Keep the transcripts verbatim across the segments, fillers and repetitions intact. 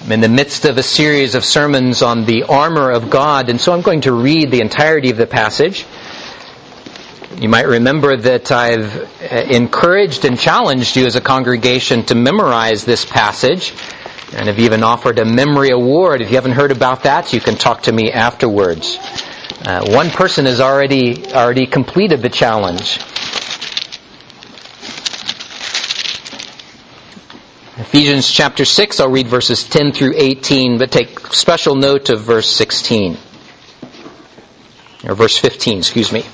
I'm in the midst of a series of sermons on the armor of God, and so I'm going to read the entirety of the passage. You might remember that I've encouraged and challenged you as a congregation to memorize this passage, and have even offered a memory award. If you haven't heard about that, you can talk to me afterwards. Uh, one person has already already completed the challenge. Ephesians chapter six, I'll read verses ten through eighteen, but take special note of verse sixteen. Or verse fifteen, excuse me.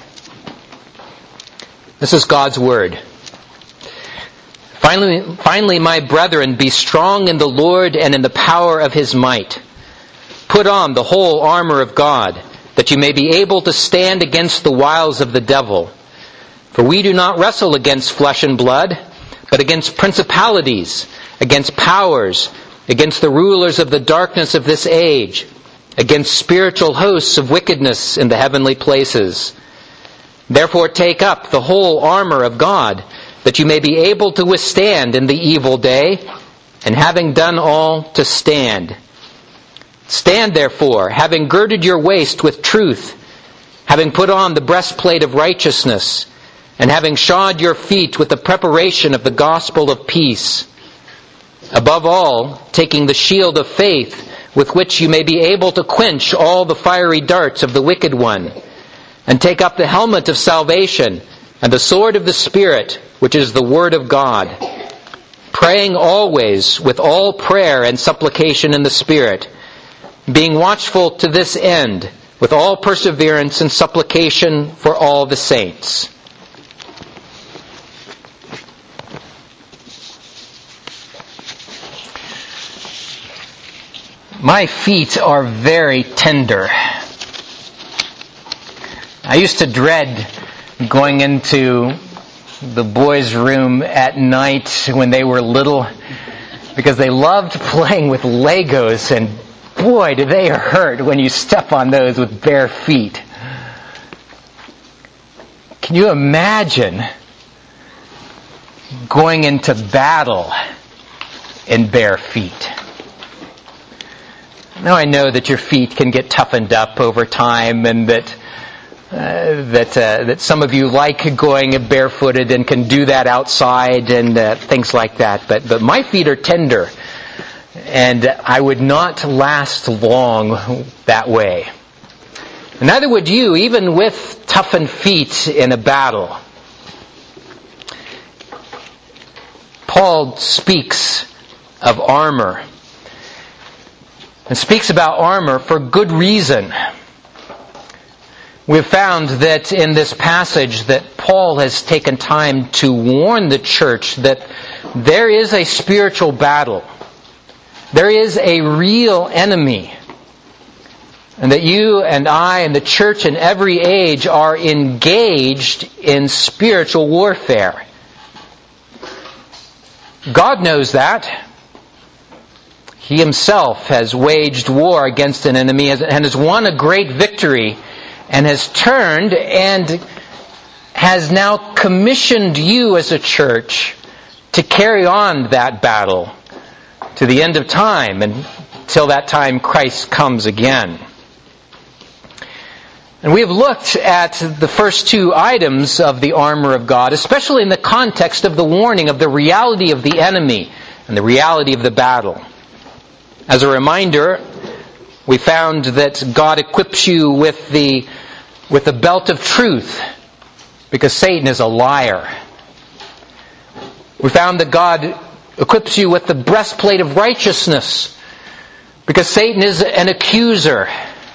This is God's Word. Finally, finally, my brethren, be strong in the Lord and in the power of His might. Put on the whole armor of God, that you may be able to stand against the wiles of the devil. For we do not wrestle against flesh and blood, but against principalities, against powers, against the rulers of the darkness of this age, against spiritual hosts of wickedness in the heavenly places. Therefore take up the whole armor of God, that you may be able to withstand in the evil day, and having done all, to stand. Stand therefore, having girded your waist with truth, having put on the breastplate of righteousness, and having shod your feet with the preparation of the gospel of peace. Above all, taking the shield of faith, with which you may be able to quench all the fiery darts of the wicked one, and take up the helmet of salvation, and the sword of the Spirit, which is the Word of God, praying always with all prayer and supplication in the Spirit, being watchful to this end, with all perseverance and supplication for all the saints. My feet are very tender. I used to dread going into the boys' room at night when they were little, because they loved playing with Legos, and boy, do they hurt when you step on those with bare feet. Can you imagine going into battle in bare feet? Now I know that your feet can get toughened up over time, and that Uh, that uh, that some of you like going barefooted and can do that outside and uh, things like that. But but my feet are tender, and I would not last long that way. And neither would you, even with toughened feet in a battle. Paul speaks of armor, and speaks about armor for good reason. We've found that in this passage that Paul has taken time to warn the church that there is a spiritual battle. There is a real enemy. And that you and I and the church in every age are engaged in spiritual warfare. God knows that. He Himself has waged war against an enemy and has won a great victory, and has turned and has now commissioned you as a church to carry on that battle to the end of time, until that time Christ comes again. And we have looked at the first two items of the armor of God, especially in the context of the warning of the reality of the enemy and the reality of the battle. As a reminder, we found that God equips you with the with the belt of truth, because Satan is a liar. We found that God equips you with the breastplate of righteousness, because Satan is an accuser.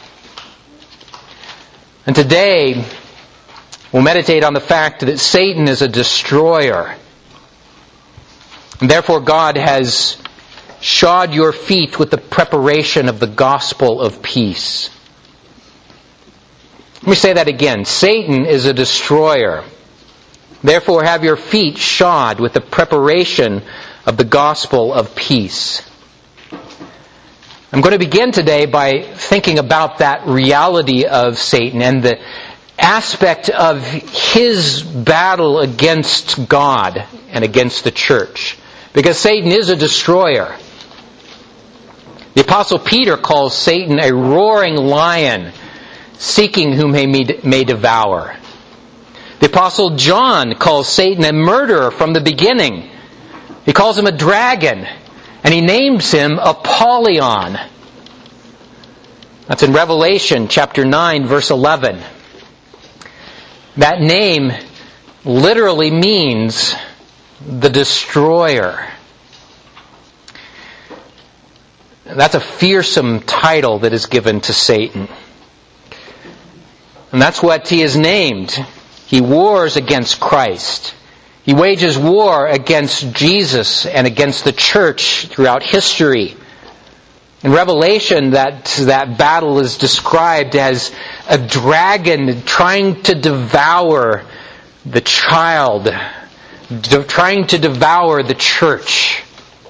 And today, we'll meditate on the fact that Satan is a destroyer. And therefore God has shod your feet with the preparation of the gospel of peace. Let me say that again. Satan is a destroyer. Therefore have your feet shod with the preparation of the gospel of peace. I'm going to begin today by thinking about that reality of Satan and the aspect of his battle against God and against the church. Because Satan is a destroyer. The Apostle Peter calls Satan a roaring lion, seeking whom he may devour. The Apostle John calls Satan a murderer from the beginning. He calls him a dragon, and he names him Apollyon. That's in Revelation chapter nine, verse eleven. That name literally means the destroyer. That's a fearsome title that is given to Satan. And that's what he is named. He wars against Christ. He wages war against Jesus and against the church throughout history. In Revelation, that, that battle is described as a dragon trying to devour the child, de- trying to devour the church.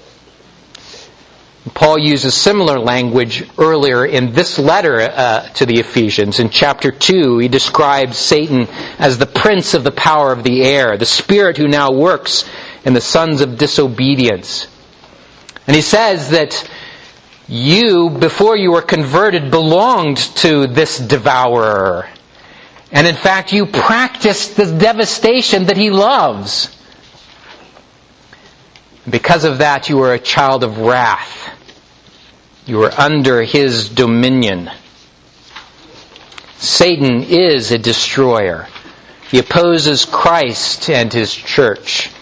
Paul uses similar language earlier in this letter uh, to the Ephesians. In chapter two, he describes Satan as the prince of the power of the air, the spirit who now works in the sons of disobedience. And he says that you, before you were converted, belonged to this devourer. And in fact, you practiced the devastation that he loves. Because of that, you were a child of wrath. You were under his dominion. Satan is a destroyer. He opposes Christ and his church.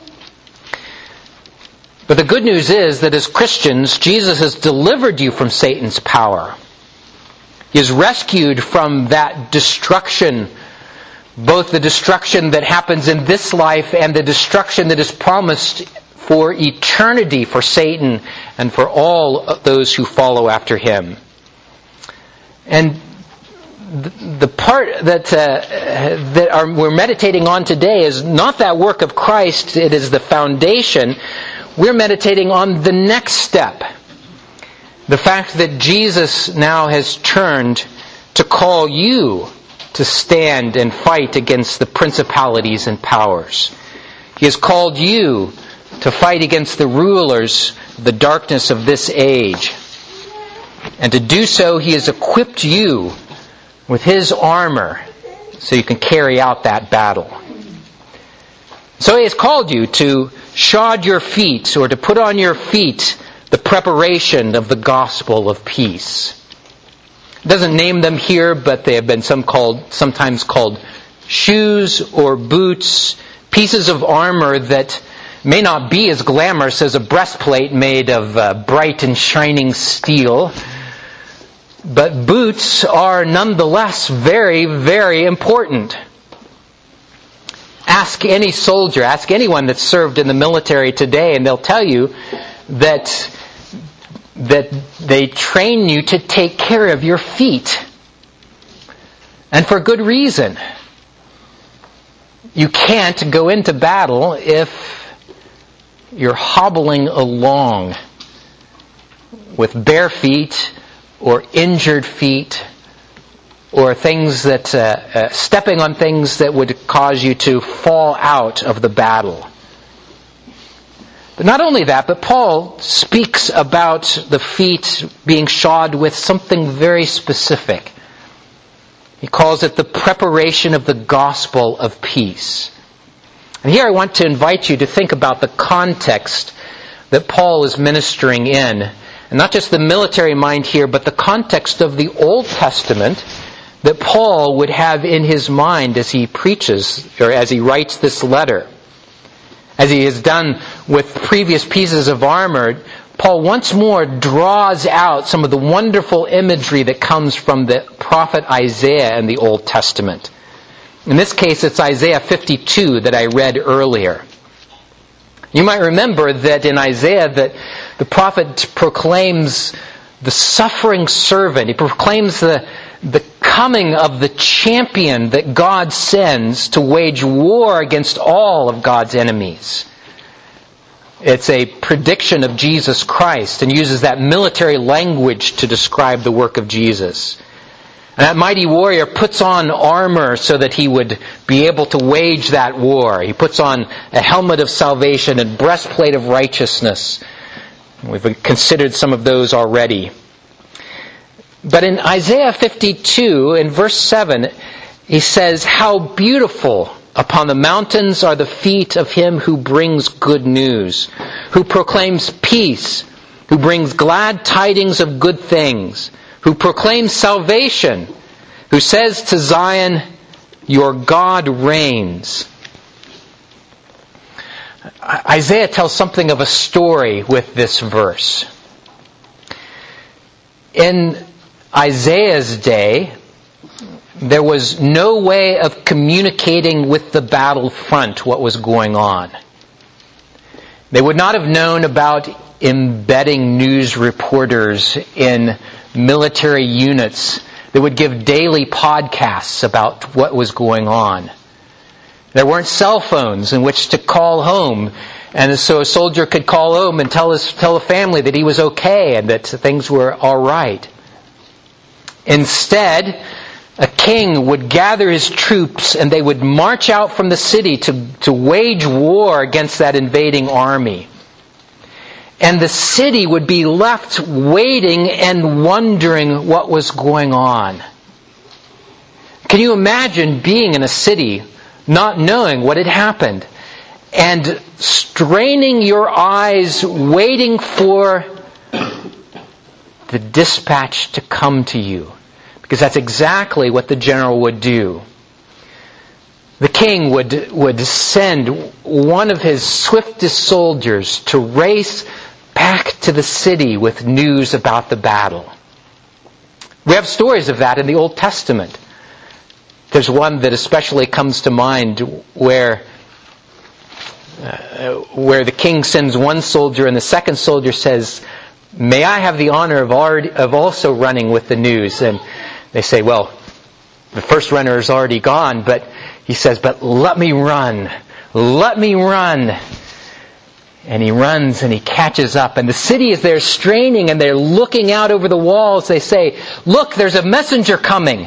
But the good news is that as Christians, Jesus has delivered you from Satan's power. He has rescued from that destruction, both the destruction that happens in this life and the destruction that is promised for eternity for Satan and for all of those who follow after him. And the part that uh, that are, we're meditating on today is not that work of Christ. It is the foundation. We're meditating on the next step. The fact that Jesus now has turned to call you to stand and fight against the principalities and powers. He has called you to fight against the rulers of the darkness of this age. And to do so, He has equipped you with His armor so you can carry out that battle. So He has called you to shod your feet, or to put on your feet the preparation of the gospel of peace. It doesn't name them here, but they have been some called, sometimes called shoes or boots, pieces of armor that may not be as glamorous as a breastplate made of uh, bright and shining steel. But boots are nonetheless very, very important. Ask any soldier, ask anyone that's served in the military today, and they'll tell you that that they train you to take care of your feet. And for good reason. You can't go into battle if you're hobbling along with bare feet or injured feet, or things that, uh, uh, stepping on things that would cause you to fall out of the battle. But not only that, but Paul speaks about the feet being shod with something very specific. He calls it the preparation of the gospel of peace. And here I want to invite you to think about the context that Paul is ministering in. And not just the military mind here, but the context of the Old Testament that Paul would have in his mind as he preaches, or as he writes this letter. As he has done with previous pieces of armor, Paul once more draws out some of the wonderful imagery that comes from the prophet Isaiah in the Old Testament. In this case, it's Isaiah fifty-two that I read earlier. You might remember that in Isaiah that the prophet proclaims the suffering servant. He proclaims the, the coming of the champion that God sends to wage war against all of God's enemies. It's a prediction of Jesus Christ and uses that military language to describe the work of Jesus. And that mighty warrior puts on armor so that he would be able to wage that war. He puts on a helmet of salvation and breastplate of righteousness. We've considered some of those already. But in Isaiah fifty-two, in verse seven, he says, "How beautiful upon the mountains are the feet of him who brings good news, who proclaims peace, who brings glad tidings of good things, who proclaims salvation, who says to Zion, 'Your God reigns.'" Isaiah tells something of a story with this verse. In Isaiah's day, there was no way of communicating with the battlefront what was going on. They would not have known about embedding news reporters in military units that would give daily podcasts about what was going on. There weren't cell phones in which to call home, and so a soldier could call home and tell his tell a family that he was okay and that things were all right. Instead, a king would gather his troops and they would march out from the city to, to wage war against that invading army. And the city would be left waiting and wondering what was going on. Can you imagine being in a city not knowing what had happened and straining your eyes waiting for the dispatch to come to you? Because that's exactly what the general would do. The king would, would send one of his swiftest soldiers to race back to the city with news about the battle. We have stories of that in the Old Testament. There's one that especially comes to mind where uh, where the king sends one soldier and the second soldier says, "May I have the honor of, already, of also running with the news?" And they say, "Well, the first runner is already gone," but he says, "But let me run. Let me run." And he runs and he catches up. And the city is there straining and they're looking out over the walls. They say, "Look, there's a messenger coming.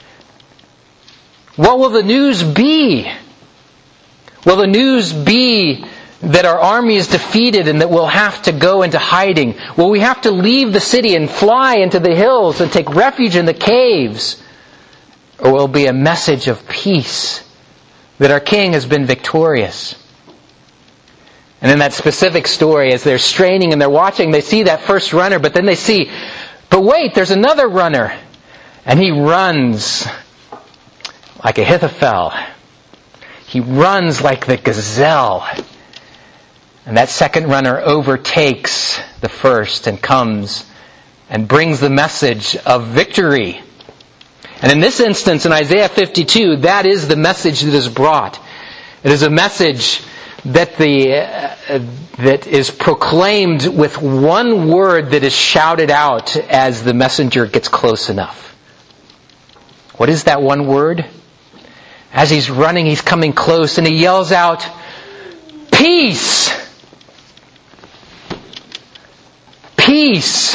What will the news be? Will the news be that our army is defeated and that we'll have to go into hiding? Will we have to leave the city and fly into the hills and take refuge in the caves? Or will it be a message of peace that our king has been victorious?" And in that specific story, as they're straining and they're watching, they see that first runner, but then they see, but wait, there's another runner. And he runs like Ahithophel. He runs like the gazelle. And that second runner overtakes the first and comes and brings the message of victory. And in this instance, in Isaiah fifty-two, that is the message that is brought. It is a message that the uh, that is proclaimed with one word that is shouted out as the messenger gets close enough. What is that one word? As he's running, he's coming close, and he yells out, "Peace! Peace!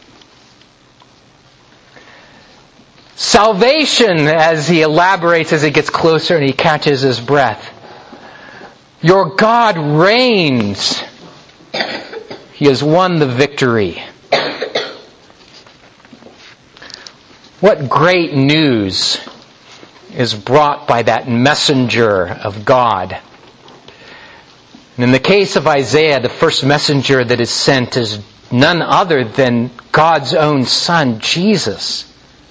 Salvation," as he elaborates as he gets closer and he catches his breath. "Your God reigns. He has won the victory." What great news is brought by that messenger of God. And in the case of Isaiah, the first messenger that is sent is none other than God's own Son, Jesus.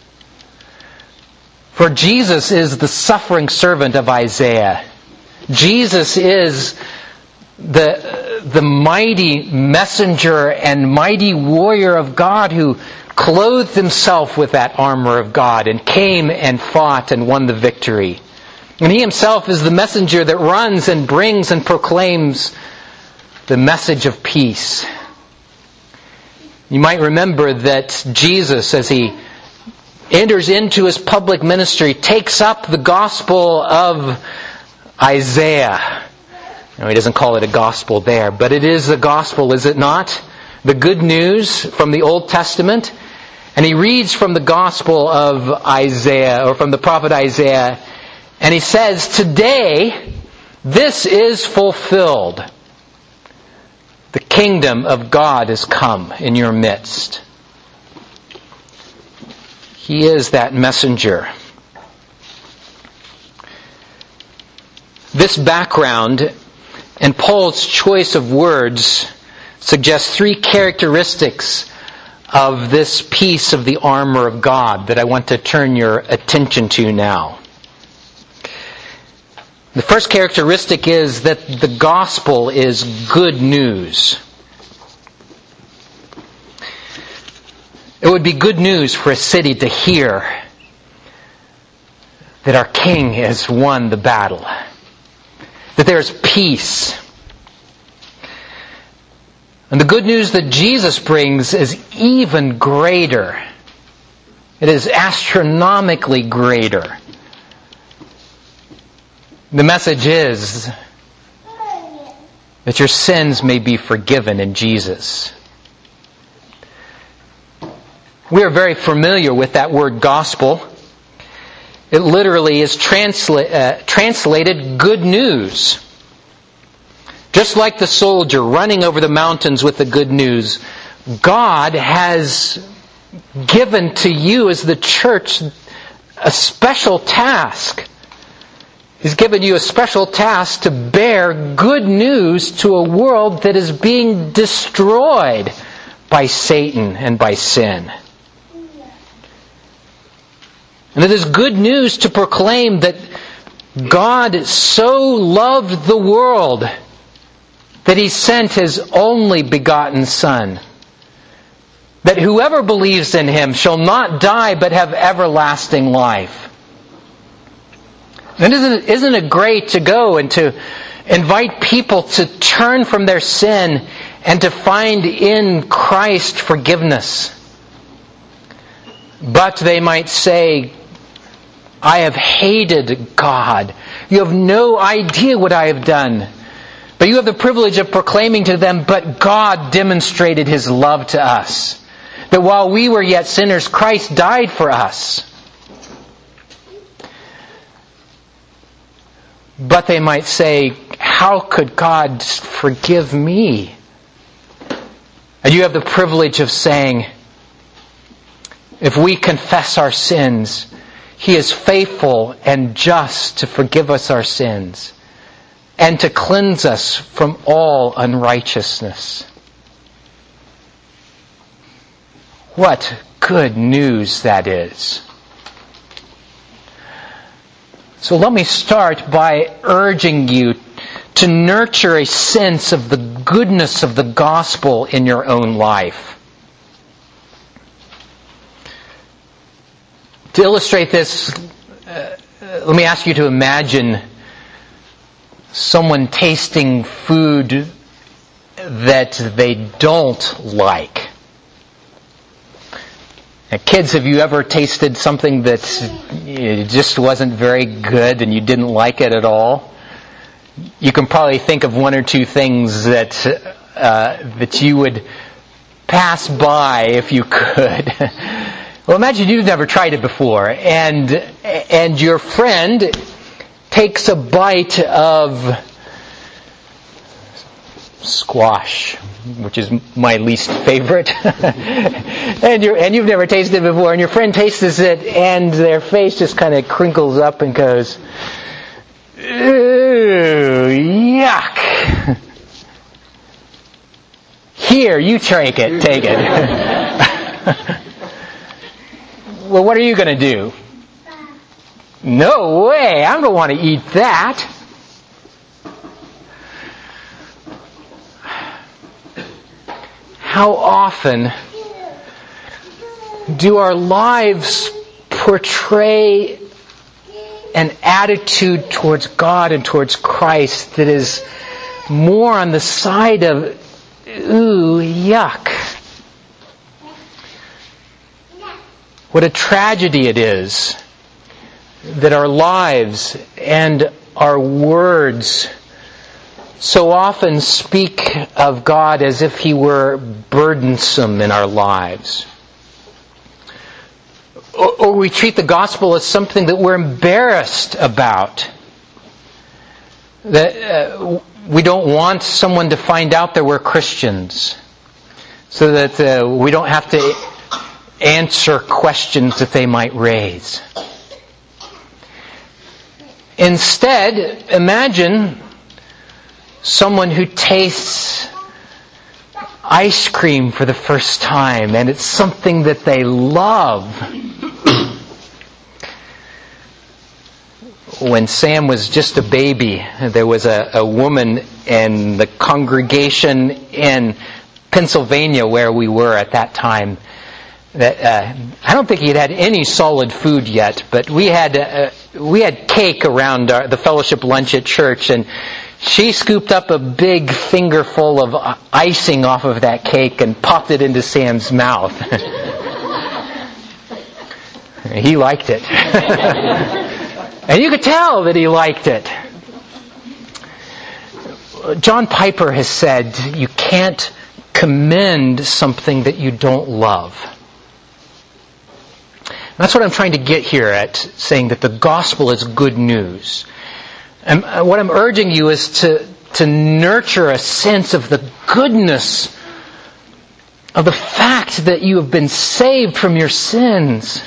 For Jesus is the suffering servant of Isaiah. Jesus is the, the mighty messenger and mighty warrior of God who clothed himself with that armor of God and came and fought and won the victory. And he himself is the messenger that runs and brings and proclaims the message of peace. You might remember that Jesus, as he enters into his public ministry, takes up the gospel of Isaiah. Now, he doesn't call it a gospel there, but it is the gospel, is it not? The good news from the Old Testament. And he reads from the gospel of Isaiah, or from the prophet Isaiah, and he says, "Today, this is fulfilled." The kingdom of God has come in your midst. He is that messenger. This background and Paul's choice of words suggests three characteristics of this piece of the armor of God that I want to turn your attention to now. The first characteristic is that the gospel is good news. It would be good news for a city to hear that our King has won the battle, that there's peace. And the good news that Jesus brings is even greater. It is astronomically greater. The message is that your sins may be forgiven in Jesus. We are very familiar with that word gospel. It literally is transla- uh, translated good news. Just like the soldier running over the mountains with the good news, God has given to you as the church a special task. He's given you a special task to bear good news to a world that is being destroyed by Satan and by sin. And it is good news to proclaim that God so loved the world that He sent His only begotten Son, that whoever believes in Him shall not die but have everlasting life. And isn't it, isn't it great to go and to invite people to turn from their sin and to find in Christ forgiveness? But they might say, I have hated God. You have no idea what I have done. But you have the privilege of proclaiming to them, but God demonstrated His love to us. That while we were yet sinners, Christ died for us. But they might say, how could God forgive me? And you have the privilege of saying, if we confess our sins, He is faithful and just to forgive us our sins and to cleanse us from all unrighteousness. What good news that is. So let me start by urging you to nurture a sense of the goodness of the gospel in your own life. To illustrate this, uh, let me ask you to imagine someone tasting food that they don't like. Now, kids, have you ever tasted something that just wasn't very good and you didn't like it at all? You can probably think of one or two things that uh, that you would pass by if you could. Well, imagine you've never tried it before, and and your friend takes a bite of squash, which is my least favorite, and you and you've never tasted it before, and your friend tastes it, and their face just kind of crinkles up and goes, "Ooh, yuck! Here, you take it, take it." Well, what are you going to do? No way! I don't want to eat that. How often do our lives portray an attitude towards God and towards Christ that is more on the side of, ooh, yuck. What a tragedy it is that our lives and our words so often speak of God as if He were burdensome in our lives. Or, or we treat the gospel as something that we're embarrassed about. That uh, We don't want someone to find out that we're Christians, so that uh, we don't have to answer questions that they might raise. Instead, imagine someone who tastes ice cream for the first time, and it's something that they love. When Sam was just a baby, there was a, a woman in the congregation in Pennsylvania where we were at that time. That uh, I don't think he'd had any solid food yet, but we had uh, we had cake around our, the fellowship lunch at church, and she scooped up a big fingerful of icing off of that cake and popped it into Sam's mouth. He liked it. And you could tell that he liked it. John Piper has said, you can't commend something that you don't love. That's what I'm trying to get here at, saying that the gospel is good news. And what I'm urging you is to, to nurture a sense of the goodness of the fact that you have been saved from your sins.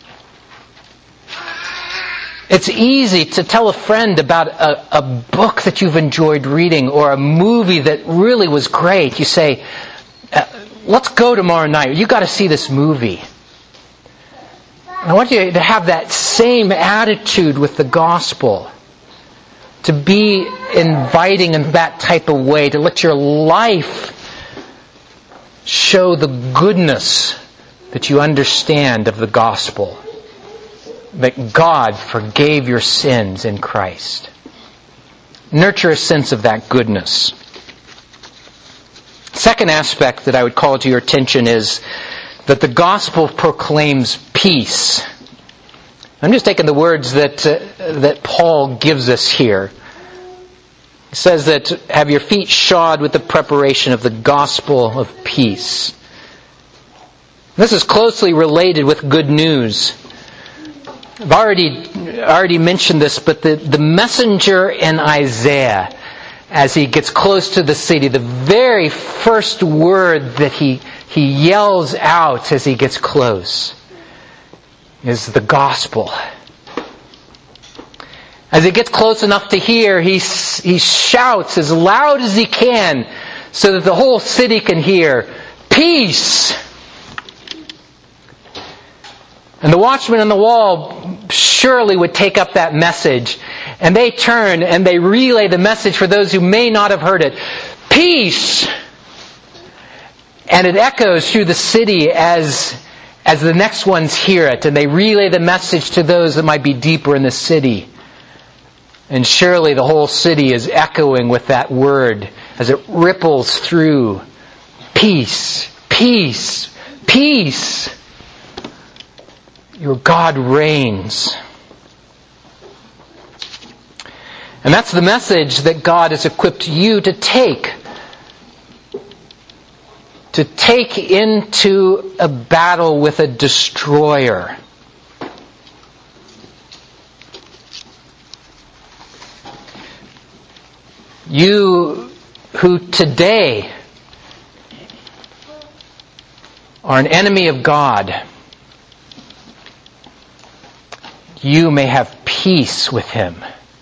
It's easy to tell a friend about a, a book that you've enjoyed reading or a movie that really was great. You say, let's go tomorrow night. You've got to see this movie. I want you to have that same attitude with the gospel. To be inviting in that type of way. To let your life show the goodness that you understand of the gospel. That God forgave your sins in Christ. Nurture a sense of that goodness. Second aspect that I would call to your attention is that the gospel proclaims peace. I'm just taking the words that uh, that Paul gives us here. He says that, have your feet shod with the preparation of the gospel of peace. This is closely related with good news. I've already already mentioned this, but the, the messenger in Isaiah, as he gets close to the city, the very first word that he he yells out as he gets close is the gospel. As he gets close enough to hear, he, he shouts as loud as he can so that the whole city can hear, peace! And the watchman on the wall surely would take up that message. And they turn and they relay the message for those who may not have heard it. Peace! And it echoes through the city as, as the next ones hear it. And they relay the message to those that might be deeper in the city. And surely the whole city is echoing with that word as it ripples through. Peace! Peace! Peace! Your God reigns. And that's the message that God has equipped you to take. To take into a battle with a destroyer. You who today are an enemy of God, you may have peace with Him.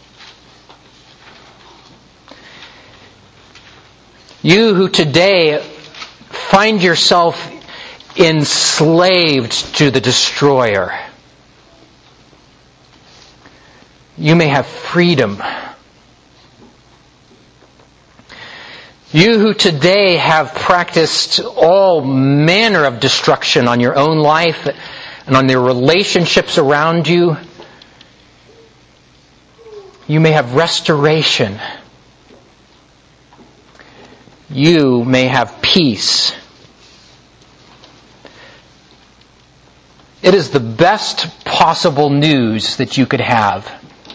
You who today find yourself enslaved to the destroyer, you may have freedom. You who today have practiced all manner of destruction on your own life and on the relationships around you, you may have restoration. You may have peace. It is the best possible news that you could have.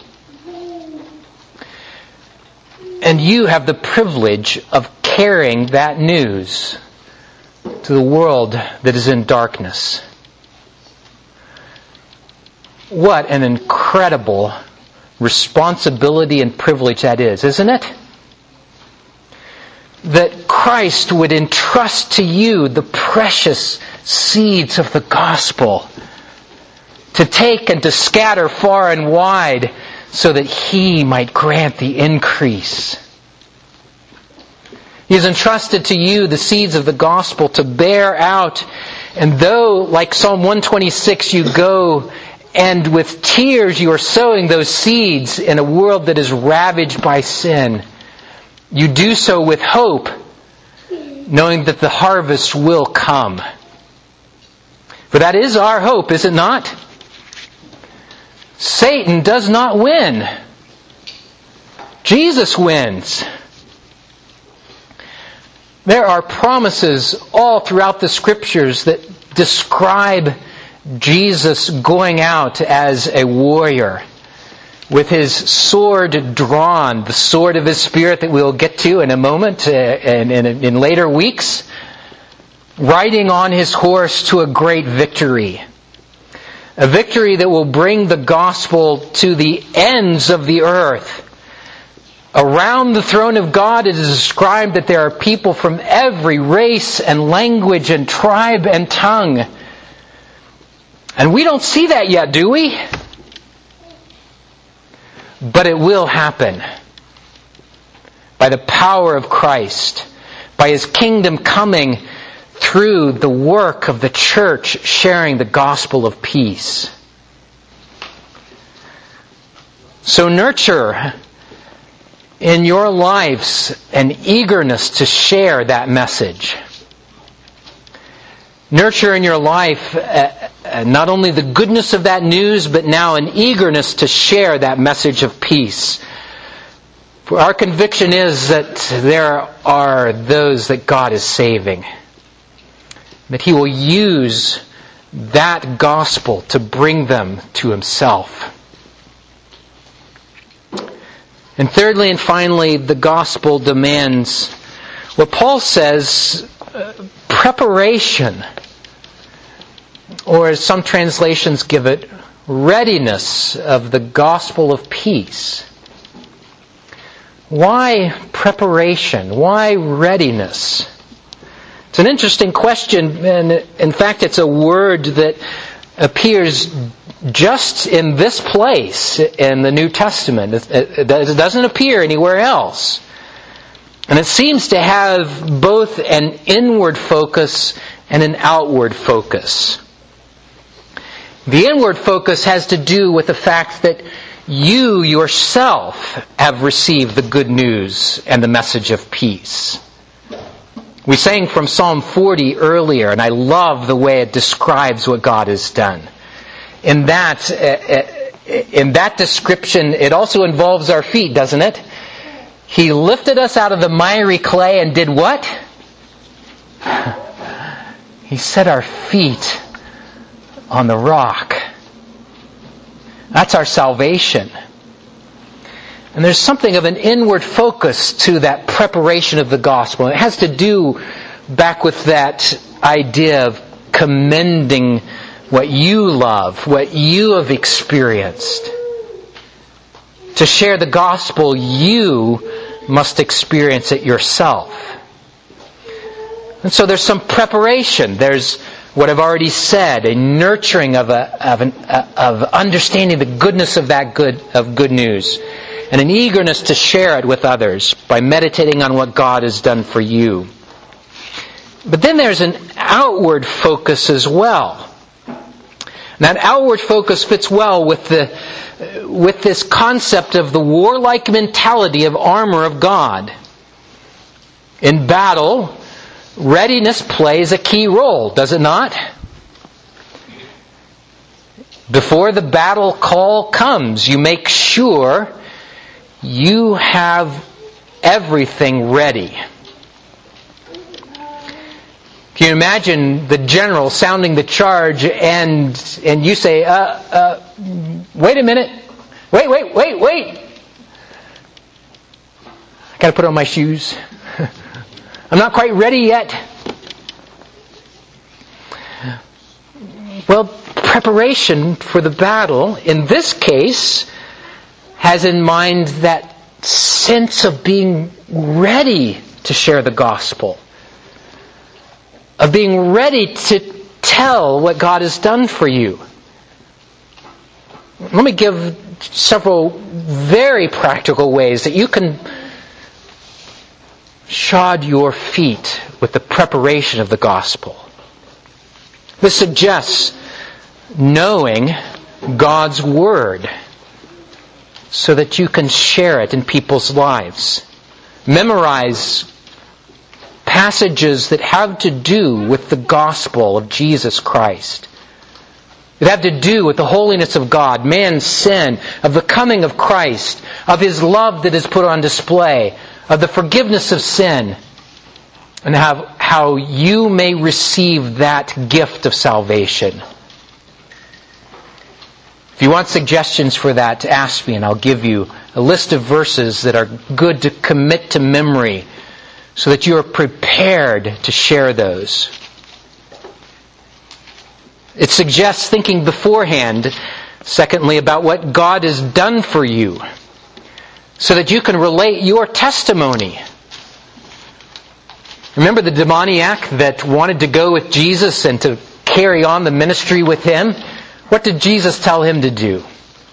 And you have the privilege of carrying that news to the world that is in darkness. What an incredible responsibility and privilege that is, isn't it? that Christ would entrust to you the precious seeds of the gospel to take and to scatter far and wide so that He might grant the increase. He has entrusted to you the seeds of the gospel to bear out. And though, like Psalm one twenty-six, you go and with tears you are sowing those seeds in a world that is ravaged by sin, you do so with hope, knowing that the harvest will come. For that is our hope, is it not? Satan does not win. Jesus wins. There are promises all throughout the Scriptures that describe Jesus going out as a warrior with His sword drawn, the sword of His Spirit that we'll get to in a moment uh, and in, in later weeks, riding on His horse to a great victory. A victory that will bring the gospel to the ends of the earth. Around the throne of God it is described that there are people from every race and language and tribe and tongue. And we don't see that yet, do we? But it will happen. By the power of Christ. By His kingdom coming through the work of the church sharing the gospel of peace. So nurture in your lives an eagerness to share that message. Nurture in your life uh, uh, not only the goodness of that news, but now an eagerness to share that message of peace. For our conviction is that there are those that God is saving. That He will use that gospel to bring them to Himself. And thirdly and finally, the gospel demands what Paul says, uh, preparation. Or as some translations give it, readiness of the gospel of peace. Why preparation? Why readiness? It's an interesting question, and in fact it's a word that appears just in this place in the New Testament. It doesn't appear anywhere else. And it seems to have both an inward focus and an outward focus. The inward focus has to do with the fact that you yourself have received the good news and the message of peace. We sang from Psalm forty earlier, and I love the way it describes what God has done. In that, in that description, it also involves our feet, doesn't it? He lifted us out of the miry clay and did what? He set our feet on the rock. That's our salvation. And there's something of an inward focus to that preparation of the gospel. It has to do back with that idea of commending what you love, what you have experienced. To share the gospel, you must experience it yourself. And so there's some preparation. There's what I've already said, a nurturing of a, of, an, of understanding the goodness of that good of good news, and an eagerness to share it with others by meditating on what God has done for you. But then there's an outward focus as well. And that outward focus fits well with the with this concept of the warlike mentality of armor of God. In battle, readiness plays a key role, does it not? Before the battle call comes, you make sure you have everything ready. Can you imagine the general sounding the charge and and you say, uh, uh, wait a minute, wait, wait, wait, wait. I gotta put on my shoes. I'm not quite ready yet. Well, preparation for the battle, in this case, has in mind that sense of being ready to share the gospel, of being ready to tell what God has done for you. Let me give several very practical ways that you can shod your feet with the preparation of the gospel. This suggests knowing God's Word so that you can share it in people's lives. Memorize passages that have to do with the gospel of Jesus Christ. That have to do with the holiness of God, man's sin, of the coming of Christ, of His love that is put on display, of the forgiveness of sin, and how, how you may receive that gift of salvation. If you want suggestions for that, ask me and I'll give you a list of verses that are good to commit to memory so that you are prepared to share those. It suggests thinking beforehand, secondly, about what God has done for you so that you can relate your testimony. Remember the demoniac that wanted to go with Jesus and to carry on the ministry with Him? What did Jesus tell him to do?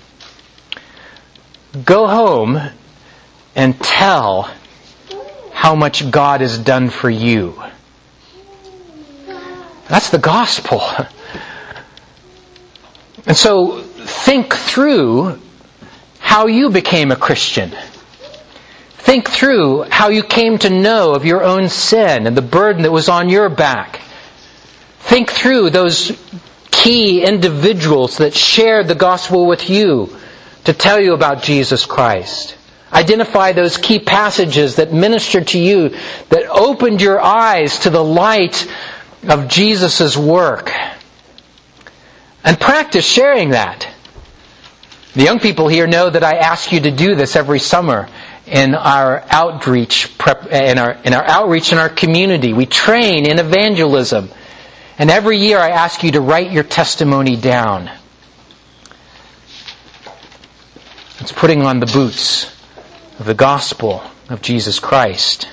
Go home and tell how much God has done for you. That's the gospel. And so think through how you became a Christian. Think through how you came to know of your own sin and the burden that was on your back. Think through those key individuals that shared the gospel with you to tell you about Jesus Christ. Identify those key passages that ministered to you, that opened your eyes to the light of Jesus' work. And practice sharing that. The young people here know that I ask you to do this every summer in our outreach prep, in our in our outreach in our community. We train in evangelism. And every year I ask you to write your testimony down. It's putting on the boots of the gospel of Jesus Christ.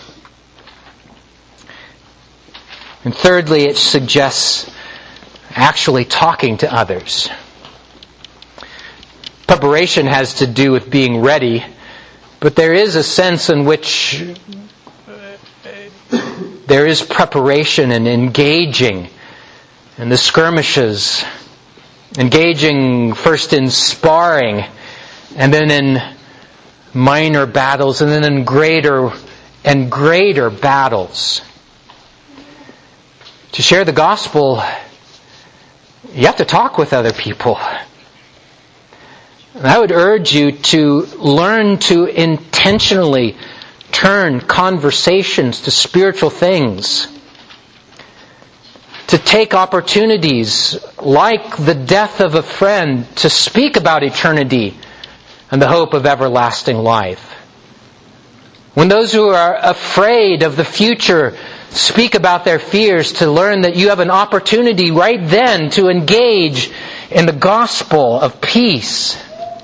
And thirdly, it suggests actually talking to others. Preparation has to do with being ready, but there is a sense in which there is preparation and engaging in the skirmishes, engaging first in sparring, and then in minor battles, and then in greater and greater battles. To share the gospel, you have to talk with other people. And I would urge you to learn to intentionally turn conversations to spiritual things. To take opportunities like the death of a friend to speak about eternity and the hope of everlasting life. When those who are afraid of the future speak about their fears, to learn that you have an opportunity right then to engage in the gospel of peace.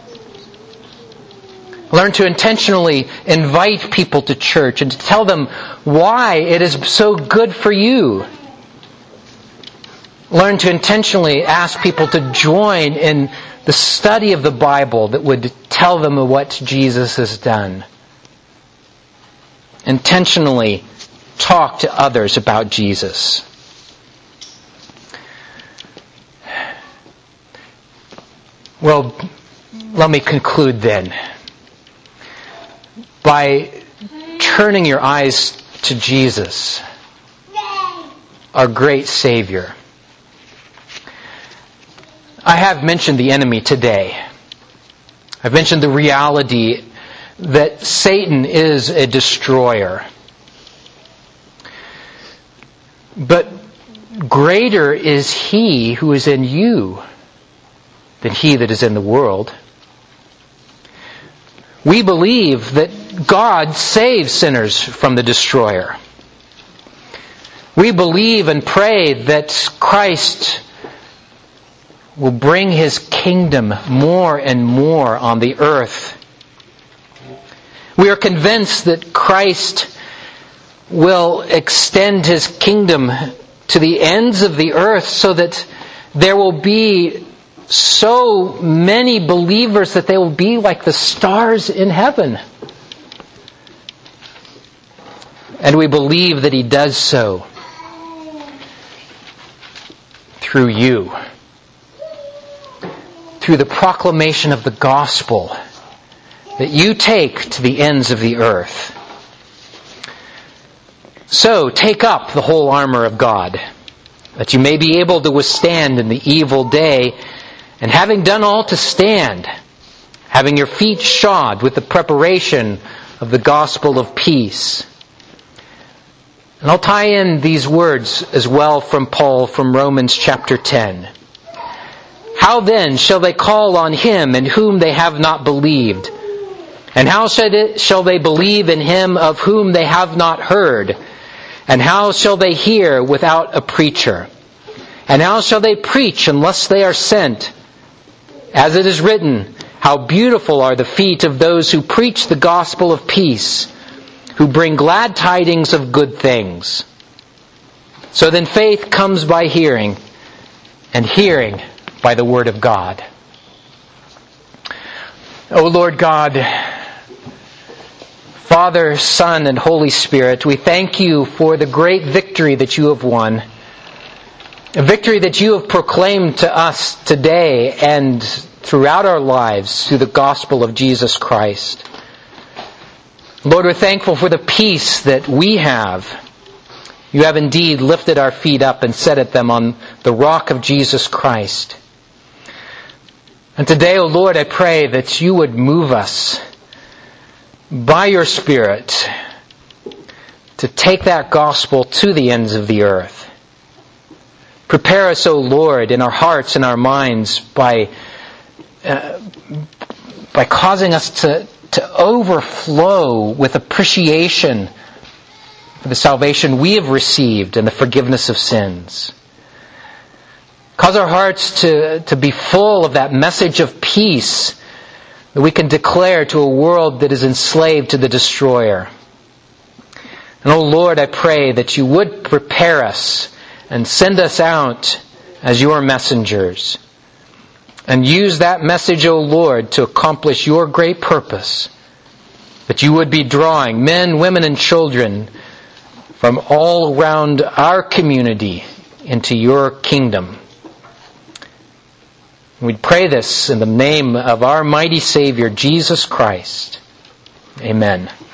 Learn to intentionally invite people to church and to tell them why it is so good for you. Learn to intentionally ask people to join in the study of the Bible that would tell them of what Jesus has done. Intentionally talk to others about Jesus. Well, let me conclude then by turning your eyes to Jesus, our great Savior. I have mentioned the enemy today. I've mentioned the reality that Satan is a destroyer. But greater is he who is in you than he that is in the world. We believe that God saves sinners from the destroyer. We believe and pray that Christ will bring His kingdom more and more on the earth. We are convinced that Christ will extend his kingdom to the ends of the earth so that there will be so many believers that they will be like the stars in heaven. And we believe that he does so through you, through the proclamation of the gospel that you take to the ends of the earth. So take up the whole armor of God, that you may be able to withstand in the evil day, and having done all to stand, having your feet shod with the preparation of the gospel of peace. And I'll tie in these words as well from Paul from Romans chapter ten. How then shall they call on him in whom they have not believed? And how shall they believe in him of whom they have not heard? And how shall they hear without a preacher? And how shall they preach unless they are sent? As it is written, how beautiful are the feet of those who preach the gospel of peace, who bring glad tidings of good things. So then faith comes by hearing, and hearing by the word of God. O Lord God, Father, Son, and Holy Spirit, we thank you for the great victory that you have won. A victory that you have proclaimed to us today and throughout our lives through the gospel of Jesus Christ. Lord, we're thankful for the peace that we have. You have indeed lifted our feet up and set them on the rock of Jesus Christ. And today, O Lord, I pray that you would move us by your Spirit to take that gospel to the ends of the earth. Prepare us, O Lord, in our hearts and our minds by uh, by causing us to, to overflow with appreciation for the salvation we have received and the forgiveness of sins. Cause our hearts to, to be full of that message of peace that we can declare to a world that is enslaved to the destroyer. And oh Lord, I pray that you would prepare us and send us out as your messengers. And use that message, O Lord, to accomplish your great purpose. That you would be drawing men, women, and children from all around our community into your kingdom. We pray this in the name of our mighty Savior, Jesus Christ. Amen.